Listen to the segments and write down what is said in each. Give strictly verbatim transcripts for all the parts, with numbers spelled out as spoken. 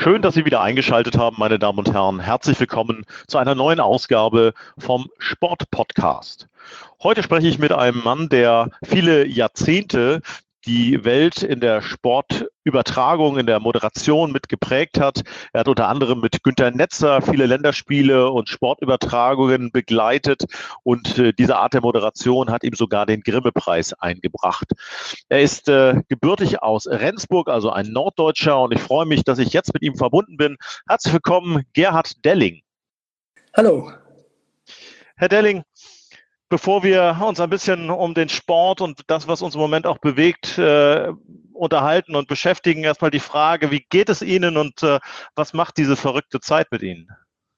Schön, dass Sie wieder eingeschaltet haben, meine Damen und Herren. Herzlich willkommen zu einer neuen Ausgabe vom Sport-Podcast. Heute spreche ich mit einem Mann, der viele Jahrzehnte die Welt in der Sportübertragung, in der Moderation mit geprägt hat. Er hat unter anderem mit Günter Netzer viele Länderspiele und Sportübertragungen begleitet und äh, diese Art der Moderation hat ihm sogar den Grimme-Preis eingebracht. Er ist äh, gebürtig aus Rendsburg, also ein Norddeutscher, und ich freue mich, dass ich jetzt mit ihm verbunden bin. Herzlich willkommen, Gerhard Delling. Hallo. Herr Delling, bevor wir uns ein bisschen um den Sport und das, was uns im Moment auch bewegt, äh, unterhalten und beschäftigen, erstmal die Frage, wie geht es Ihnen und äh, was macht diese verrückte Zeit mit Ihnen?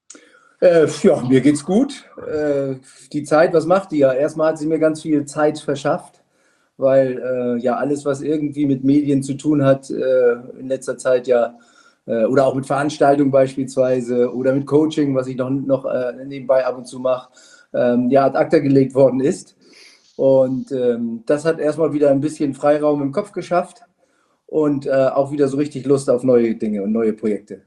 Äh, ja, mir geht's gut. Äh, die Zeit, was macht die ja? Erstmal hat sie mir ganz viel Zeit verschafft, weil äh, ja alles, was irgendwie mit Medien zu tun hat, äh, in letzter Zeit ja, äh, oder auch mit Veranstaltungen beispielsweise oder mit Coaching, was ich noch, noch äh, nebenbei ab und zu mache, ähm, ja, ad acta gelegt worden ist. Und ähm, das hat erstmal wieder ein bisschen Freiraum im Kopf geschafft und äh, auch wieder so richtig Lust auf neue Dinge und neue Projekte.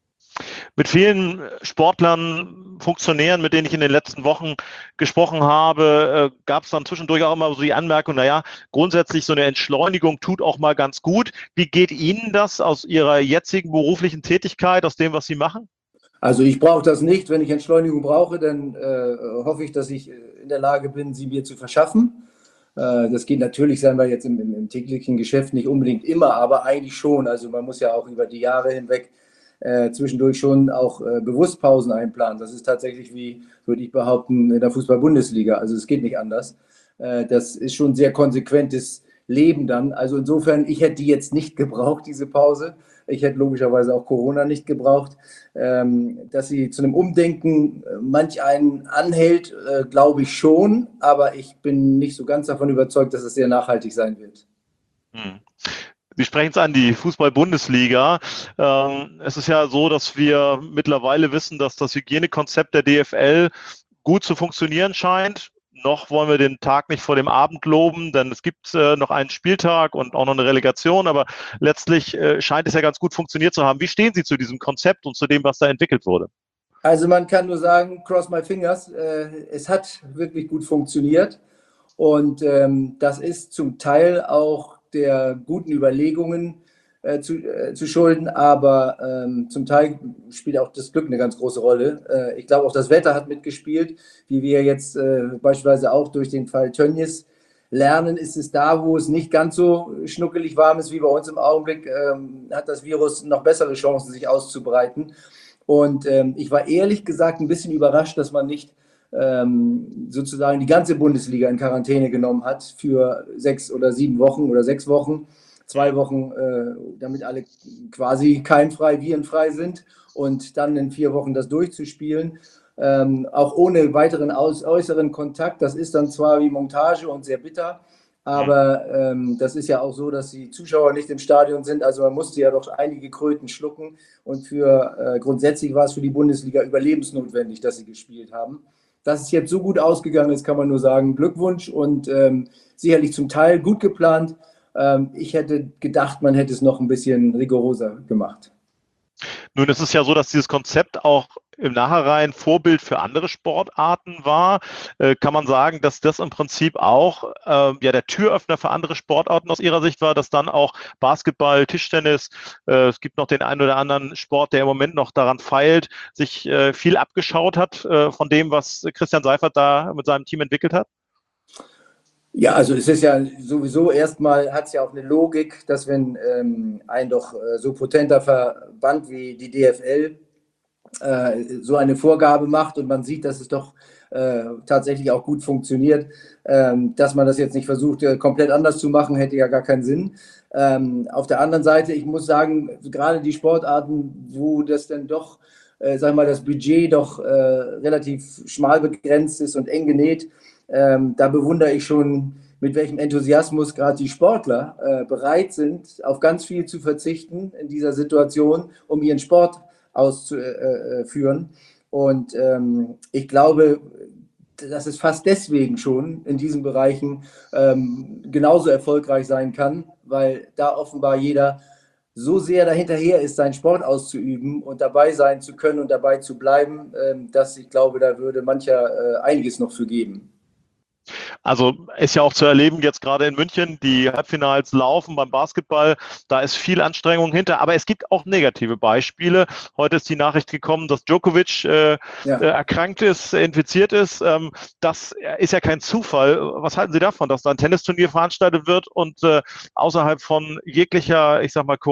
Mit vielen Sportlern, Funktionären, mit denen ich in den letzten Wochen gesprochen habe, äh, gab es dann zwischendurch auch immer so die Anmerkung, naja, grundsätzlich so eine Entschleunigung tut auch mal ganz gut. Wie geht Ihnen das aus Ihrer jetzigen beruflichen Tätigkeit, aus dem, was Sie machen? Also ich brauche das nicht. Wenn ich Entschleunigung brauche, dann äh, hoffe ich, dass ich in der Lage bin, sie mir zu verschaffen. Äh, das geht natürlich, sagen wir jetzt im, im, im täglichen Geschäft nicht unbedingt immer, aber eigentlich schon. Also man muss ja auch über die Jahre hinweg äh, zwischendurch schon auch äh, bewusst Pausen einplanen. Das ist tatsächlich, wie würde ich behaupten, in der Fußball-Bundesliga. Also es geht nicht anders. Äh, das ist schon ein sehr konsequentes Leben dann. Also insofern, ich hätte die jetzt nicht gebraucht, diese Pause. Ich hätte logischerweise auch Corona nicht gebraucht. Ähm, dass sie zu einem Umdenken äh, manch einen anhält, äh, glaube ich schon. Aber ich bin nicht so ganz davon überzeugt, dass es sehr nachhaltig sein wird. Hm. Sie sprechen es an, die Fußball-Bundesliga. Ähm, es ist ja so, dass wir mittlerweile wissen, dass das Hygienekonzept der D F L gut zu funktionieren scheint. Noch wollen wir den Tag nicht vor dem Abend loben, denn es gibt äh, noch einen Spieltag und auch noch eine Relegation, aber letztlich äh, scheint es ja ganz gut funktioniert zu haben. Wie stehen Sie zu diesem Konzept und zu dem, was da entwickelt wurde? Also man kann nur sagen, cross my fingers, äh, es hat wirklich gut funktioniert und ähm, das ist zum Teil auch der guten Überlegungen äh, zu, äh, zu schulden, aber ähm, zum Teil spielt auch das Glück eine ganz große Rolle. Äh, ich glaube auch das Wetter hat mitgespielt, wie wir jetzt äh, beispielsweise auch durch den Fall Tönnies lernen, ist es da, wo es nicht ganz so schnuckelig warm ist wie bei uns im Augenblick, ähm, hat das Virus noch bessere Chancen, sich auszubreiten. Und ähm, ich war ehrlich gesagt ein bisschen überrascht, dass man nicht ähm, sozusagen die ganze Bundesliga in Quarantäne genommen hat für sechs oder sieben Wochen oder sechs Wochen, zwei Wochen, äh, damit alle quasi keimfrei, virenfrei sind und dann in vier Wochen das durchzuspielen. Ähm, auch ohne weiteren aus, äußeren Kontakt. Das ist dann zwar wie Montage und sehr bitter, aber ähm, das ist ja auch so, dass die Zuschauer nicht im Stadion sind. Also man musste ja doch einige Kröten schlucken. Und für äh, grundsätzlich war es für die Bundesliga überlebensnotwendig, dass sie gespielt haben. Dass es jetzt so gut ausgegangen ist, kann man nur sagen, Glückwunsch und ähm, sicherlich zum Teil gut geplant. Ähm, ich hätte gedacht, man hätte es noch ein bisschen rigoroser gemacht. Nun, es ist ja so, dass dieses Konzept auch im Nachhinein Vorbild für andere Sportarten war. Äh, kann man sagen, dass das im Prinzip auch äh, ja, der Türöffner für andere Sportarten aus Ihrer Sicht war, dass dann auch Basketball, Tischtennis, äh, es gibt noch den einen oder anderen Sport, der im Moment noch daran feilt, sich äh, viel abgeschaut hat äh, von dem, was Christian Seifert da mit seinem Team entwickelt hat? Ja, also es ist ja sowieso erstmal, hat es ja auch eine Logik, dass wenn ähm, ein doch äh, so potenter Verband wie die D F L äh, so eine Vorgabe macht und man sieht, dass es doch äh, tatsächlich auch gut funktioniert, ähm, dass man das jetzt nicht versucht, äh, komplett anders zu machen, hätte ja gar keinen Sinn. Ähm, auf der anderen Seite, ich muss sagen, gerade die Sportarten, wo das dann doch, äh, sag mal, das Budget doch äh, relativ schmal begrenzt ist und eng genäht, ähm, da bewundere ich schon, mit welchem Enthusiasmus gerade die Sportler äh, bereit sind, auf ganz viel zu verzichten in dieser Situation, um ihren Sport auszuführen. Und ähm, ich glaube, dass es fast deswegen schon in diesen Bereichen ähm, genauso erfolgreich sein kann, weil da offenbar jeder so sehr dahinterher ist, seinen Sport auszuüben und dabei sein zu können und dabei zu bleiben, dass ich glaube, da würde mancher einiges noch für geben. Also ist ja auch zu erleben, jetzt gerade in München, die Halbfinals laufen beim Basketball, da ist viel Anstrengung hinter, aber es gibt auch negative Beispiele. Heute ist die Nachricht gekommen, dass Djokovic äh, ja. äh, erkrankt ist, infiziert ist. Ähm, das ist ja kein Zufall. Was halten Sie davon, dass da ein Tennisturnier veranstaltet wird und äh, außerhalb von jeglicher, ich sag mal,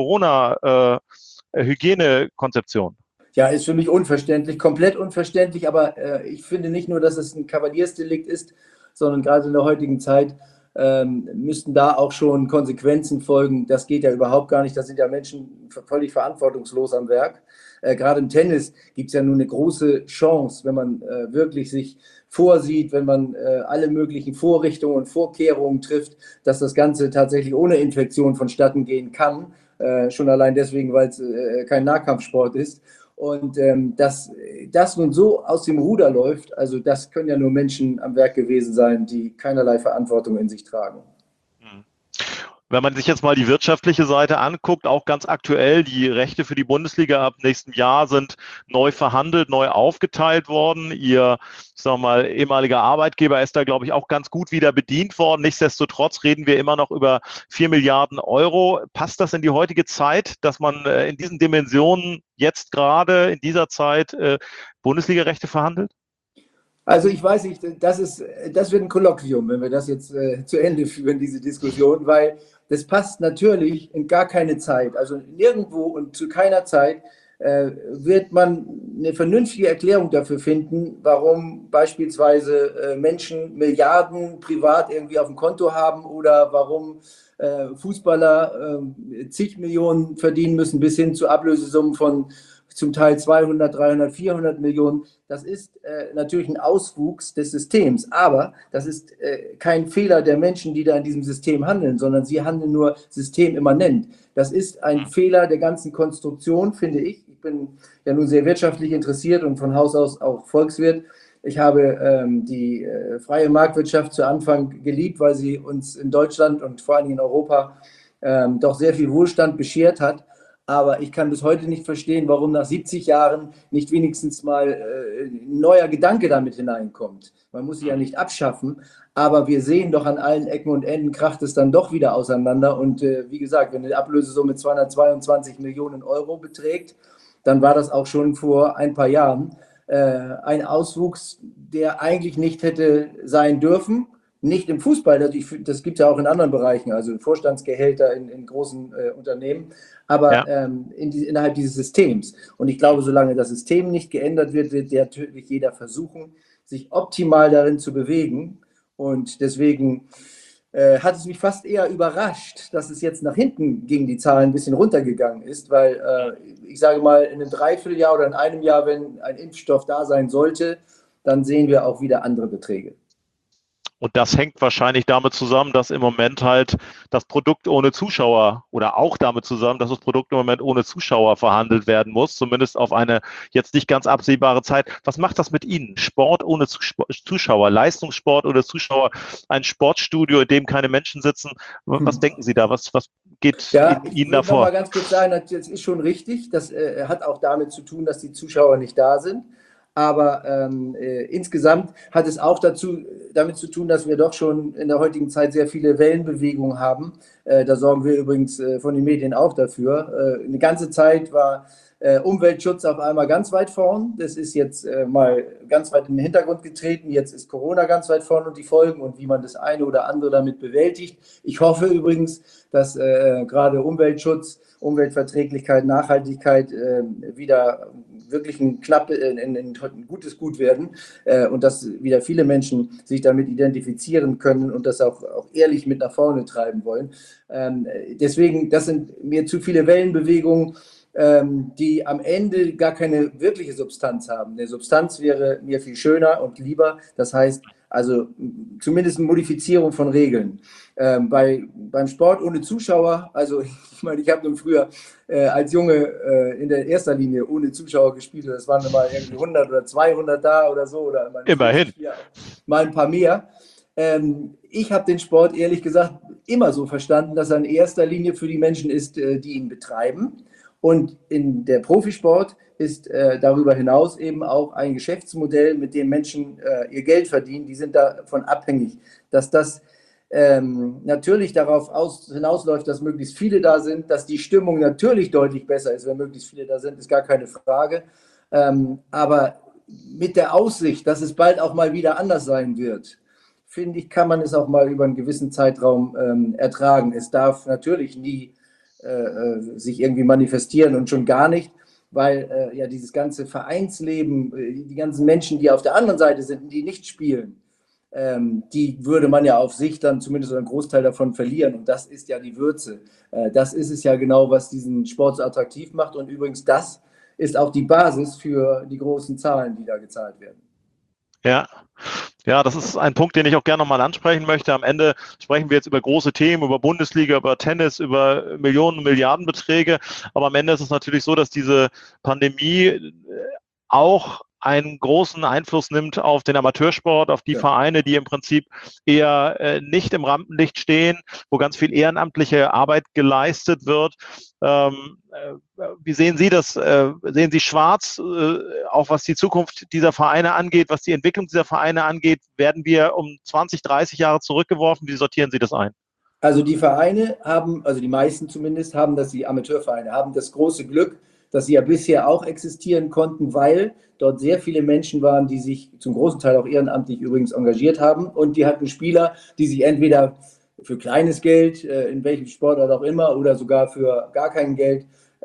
Corona-Hygienekonzeption? Äh, Ja, ist für mich unverständlich, komplett unverständlich, aber äh, ich finde nicht nur, dass es ein Kavaliersdelikt ist, sondern gerade in der heutigen Zeit ähm, müssten da auch schon Konsequenzen folgen. Das geht ja überhaupt gar nicht. Da sind ja Menschen völlig verantwortungslos am Werk. Äh, gerade im Tennis gibt es ja nun eine große Chance, wenn man äh, wirklich sich vorsieht, wenn man äh, alle möglichen Vorrichtungen und Vorkehrungen trifft, dass das Ganze tatsächlich ohne Infektion vonstatten gehen kann. Äh, schon allein deswegen, weil es äh, kein Nahkampfsport ist. Und ähm, dass das nun so aus dem Ruder läuft, also das können ja nur Menschen am Werk gewesen sein, die keinerlei Verantwortung in sich tragen. Wenn man sich jetzt mal die wirtschaftliche Seite anguckt, auch ganz aktuell, die Rechte für die Bundesliga ab nächstem Jahr sind neu verhandelt, neu aufgeteilt worden. Ihr, ich sag mal, ehemaliger Arbeitgeber ist da, glaube ich, auch ganz gut wieder bedient worden. Nichtsdestotrotz reden wir immer noch über vier Milliarden Euro. Passt das in die heutige Zeit, dass man in diesen Dimensionen jetzt gerade in dieser Zeit Bundesliga-Rechte verhandelt? Also ich weiß nicht, das ist, das wird ein Kolloquium, wenn wir das jetzt äh, zu Ende führen, diese Diskussion, weil das passt natürlich in gar keine Zeit. Also nirgendwo und zu keiner Zeit äh, wird man eine vernünftige Erklärung dafür finden, warum beispielsweise äh, Menschen Milliarden privat irgendwie auf dem Konto haben oder warum äh, Fußballer äh, zig Millionen verdienen müssen, bis hin zu Ablösesummen von zum Teil zweihundert, dreihundert, vierhundert Millionen. Das ist äh, natürlich ein Auswuchs des Systems, aber das ist äh, kein Fehler der Menschen, die da in diesem System handeln, sondern sie handeln nur systemimmanent. Das ist ein Fehler der ganzen Konstruktion, finde ich. Ich bin ja nun sehr wirtschaftlich interessiert und von Haus aus auch Volkswirt. Ich habe ähm, die äh, freie Marktwirtschaft zu Anfang geliebt, weil sie uns in Deutschland und vor allem in Europa ähm, doch sehr viel Wohlstand beschert hat. Aber ich kann bis heute nicht verstehen, warum nach siebzig Jahren nicht wenigstens mal äh, ein neuer Gedanke damit hineinkommt. Man muss sie ja nicht abschaffen, aber wir sehen doch an allen Ecken und Enden kracht es dann doch wieder auseinander. Und äh, wie gesagt, wenn eine Ablösesumme zweihundertzweiundzwanzig Millionen Euro beträgt, dann war das auch schon vor ein paar Jahren äh, ein Auswuchs, der eigentlich nicht hätte sein dürfen. Nicht im Fußball, das, das gibt es ja auch in anderen Bereichen, also Vorstandsgehälter in, in großen äh, Unternehmen, aber ja. ähm, in die, innerhalb dieses Systems. Und ich glaube, solange das System nicht geändert wird, wird natürlich jeder versuchen, sich optimal darin zu bewegen. Und deswegen äh, hat es mich fast eher überrascht, dass es jetzt nach hinten ging, die Zahlen ein bisschen runtergegangen ist, weil äh, ich sage mal, in einem Dreivierteljahr oder in einem Jahr, wenn ein Impfstoff da sein sollte, dann sehen wir auch wieder andere Beträge. Und das hängt wahrscheinlich damit zusammen, dass im Moment halt das Produkt ohne Zuschauer oder auch damit zusammen, dass das Produkt im Moment ohne Zuschauer verhandelt werden muss, zumindest auf eine jetzt nicht ganz absehbare Zeit. Was macht das mit Ihnen? Sport ohne Zuschauer, Leistungssport ohne Zuschauer, ein Sportstudio, in dem keine Menschen sitzen. Was hm. denken Sie da? Was, was geht ja, Ihnen da vor? Ich will noch mal ganz kurz sagen, das ist schon richtig. Das äh, hat auch damit zu tun, dass die Zuschauer nicht da sind. Aber ähm, äh, insgesamt hat es auch dazu, damit zu tun, dass wir doch schon in der heutigen Zeit sehr viele Wellenbewegungen haben. Äh, da sorgen wir übrigens äh, von den Medien auch dafür. Äh, eine ganze Zeit war äh, Umweltschutz auf einmal ganz weit vorn. Das ist jetzt äh, mal ganz weit in den Hintergrund getreten. Jetzt ist Corona ganz weit vorn und die Folgen und wie man das eine oder andere damit bewältigt. Ich hoffe übrigens, dass äh, gerade Umweltschutz, Umweltverträglichkeit, Nachhaltigkeit äh, wieder wirklich ein, knapp, ein, ein, ein gutes Gut werden äh, und dass wieder viele Menschen sich damit identifizieren können und das auch, auch ehrlich mit nach vorne treiben wollen. Ähm, deswegen, das sind mir zu viele Wellenbewegungen, ähm, die am Ende gar keine wirkliche Substanz haben. Eine Substanz wäre mir viel schöner und lieber. Das heißt, also zumindest eine Modifizierung von Regeln. Ähm, bei, beim Sport ohne Zuschauer, also ich meine, ich habe nun früher äh, als Junge äh, in der erster Linie ohne Zuschauer gespielt. Das waren mal irgendwie hundert oder zweihundert da oder so. Oder Immerhin. Ja, mal ein paar mehr. Ähm, ich habe den Sport ehrlich gesagt immer so verstanden, dass er in erster Linie für die Menschen ist, die ihn betreiben. Und in der Profisport ist äh, darüber hinaus eben auch ein Geschäftsmodell, mit dem Menschen äh, ihr Geld verdienen. Die sind davon abhängig, dass das ähm, natürlich darauf aus, hinausläuft, dass möglichst viele da sind, dass die Stimmung natürlich deutlich besser ist, wenn möglichst viele da sind, ist gar keine Frage. Ähm, aber mit der Aussicht, dass es bald auch mal wieder anders sein wird, finde ich, kann man es auch mal über einen gewissen Zeitraum ähm, ertragen. Es darf natürlich nie äh, sich irgendwie manifestieren und schon gar nicht, weil äh, ja dieses ganze Vereinsleben, äh, die ganzen Menschen, die auf der anderen Seite sind, die nicht spielen, ähm, die würde man ja auf sich dann zumindest einen Großteil davon verlieren. Und das ist ja die Würze. Äh, das ist es ja genau, was diesen Sport so attraktiv macht. Und übrigens, das ist auch die Basis für die großen Zahlen, die da gezahlt werden. Ja. Ja, das ist ein Punkt, den ich auch gerne nochmal ansprechen möchte. Am Ende sprechen wir jetzt über große Themen, über Bundesliga, über Tennis, über Millionen, Milliardenbeträge. Aber am Ende ist es natürlich so, dass diese Pandemie auch einen großen Einfluss nimmt auf den Amateursport, auf die ja. Vereine, die im Prinzip eher äh, nicht im Rampenlicht stehen, wo ganz viel ehrenamtliche Arbeit geleistet wird. Ähm, äh, wie sehen Sie das? Äh, sehen Sie schwarz, äh, auch was die Zukunft dieser Vereine angeht, was die Entwicklung dieser Vereine angeht? Werden wir um zwanzig, dreißig Jahre zurückgeworfen? Wie sortieren Sie das ein? Also die Vereine haben, also die meisten zumindest, haben das, die Amateurvereine haben das große Glück, dass sie ja bisher auch existieren konnten, weil dort sehr viele Menschen waren, die sich zum großen Teil auch ehrenamtlich übrigens engagiert haben. Und die hatten Spieler, die sich entweder für kleines Geld, in welchem Sportart auch immer, oder sogar für gar kein Geld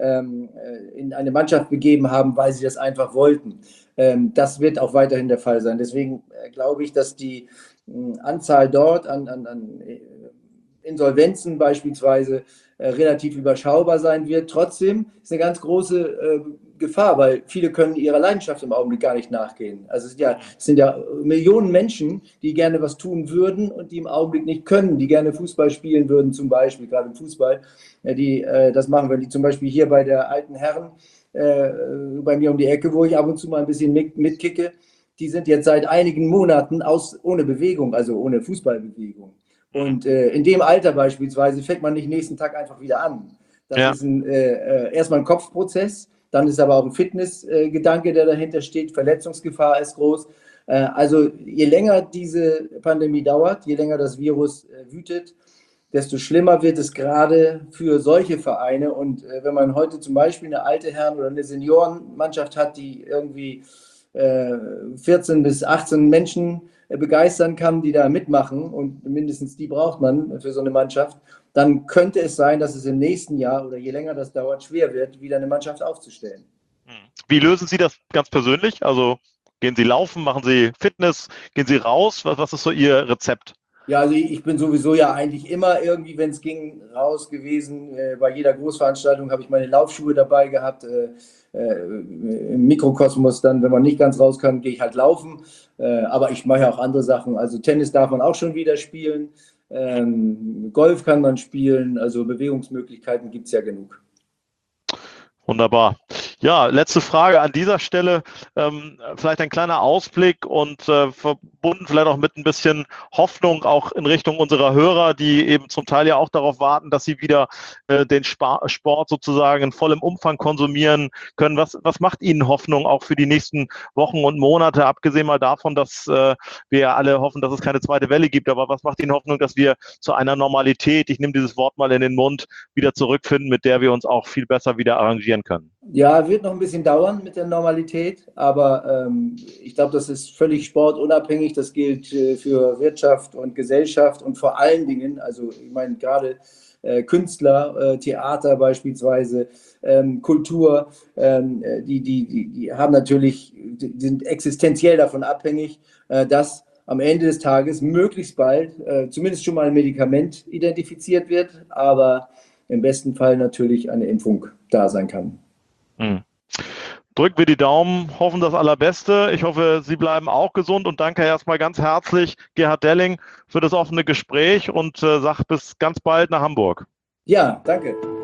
in eine Mannschaft begeben haben, weil sie das einfach wollten. Das wird auch weiterhin der Fall sein. Deswegen glaube ich, dass die Anzahl dort an, an, an Insolvenzen beispielsweise äh, relativ überschaubar sein wird. Trotzdem ist eine ganz große äh, Gefahr, weil viele können ihrer Leidenschaft im Augenblick gar nicht nachgehen. Also es sind, ja, es sind ja Millionen Menschen, die gerne was tun würden und die im Augenblick nicht können, die gerne Fußball spielen würden, zum Beispiel, gerade im Fußball. Ja, die äh, das machen, wenn die zum Beispiel hier bei der Alten Herren, äh, bei mir um die Ecke, wo ich ab und zu mal ein bisschen mit, mitkicke, die sind jetzt seit einigen Monaten aus, ohne Bewegung, also ohne Fußballbewegung. Und äh, in dem Alter beispielsweise fängt man nicht nächsten Tag einfach wieder an. Das ja. ist ein, äh, erstmal ein Kopfprozess, dann ist aber auch ein Fitnessgedanke, äh, der dahinter steht. Verletzungsgefahr ist groß. Äh, also je länger diese Pandemie dauert, je länger das Virus äh, wütet, desto schlimmer wird es gerade für solche Vereine. Und äh, wenn man heute zum Beispiel eine alte Herren- oder eine Seniorenmannschaft hat, die irgendwie äh, vierzehn bis achtzehn Menschen begeistern kann, die da mitmachen, und mindestens die braucht man für so eine Mannschaft, dann könnte es sein, dass es im nächsten Jahr oder je länger das dauert, schwer wird, wieder eine Mannschaft aufzustellen. Wie lösen Sie das ganz persönlich? Also gehen Sie laufen, machen Sie Fitness, gehen Sie raus? Was, was ist so Ihr Rezept? Ja, also ich bin sowieso ja eigentlich immer irgendwie, wenn es ging, raus gewesen. Äh, bei jeder Großveranstaltung habe ich meine Laufschuhe dabei gehabt. Äh, äh, Im Mikrokosmos dann, wenn man nicht ganz raus kann, gehe ich halt laufen. Äh, aber ich mache ja auch andere Sachen. Also Tennis darf man auch schon wieder spielen. Ähm, Golf kann man spielen. Also Bewegungsmöglichkeiten gibt es ja genug. Wunderbar. Ja, letzte Frage an dieser Stelle. Ähm, vielleicht ein kleiner Ausblick und äh, verbunden vielleicht auch mit ein bisschen Hoffnung auch in Richtung unserer Hörer, die eben zum Teil ja auch darauf warten, dass sie wieder äh, den Sp- Sport sozusagen in vollem Umfang konsumieren können. Was, was macht Ihnen Hoffnung auch für die nächsten Wochen und Monate, abgesehen mal davon, dass äh, wir ja alle hoffen, dass es keine zweite Welle gibt, aber was macht Ihnen Hoffnung, dass wir zu einer Normalität, ich nehme dieses Wort mal in den Mund, wieder zurückfinden, mit der wir uns auch viel besser wieder arrangieren können? Ja, wird noch ein bisschen dauern mit der Normalität, aber ähm, ich glaube, das ist völlig sportunabhängig. Das gilt äh, für Wirtschaft und Gesellschaft und vor allen Dingen, also ich meine gerade äh, Künstler, äh, Theater beispielsweise, ähm, Kultur, ähm, die, die, die, die haben natürlich, die sind existenziell davon abhängig, äh, dass am Ende des Tages möglichst bald äh, zumindest schon mal ein Medikament identifiziert wird, aber im besten Fall natürlich eine Impfung da sein kann. Hm. Drücken wir die Daumen, hoffen das Allerbeste. Ich hoffe, Sie bleiben auch gesund und danke erstmal ganz herzlich, Gerhard Delling, für das offene Gespräch und äh, sag bis ganz bald nach Hamburg. Ja, danke.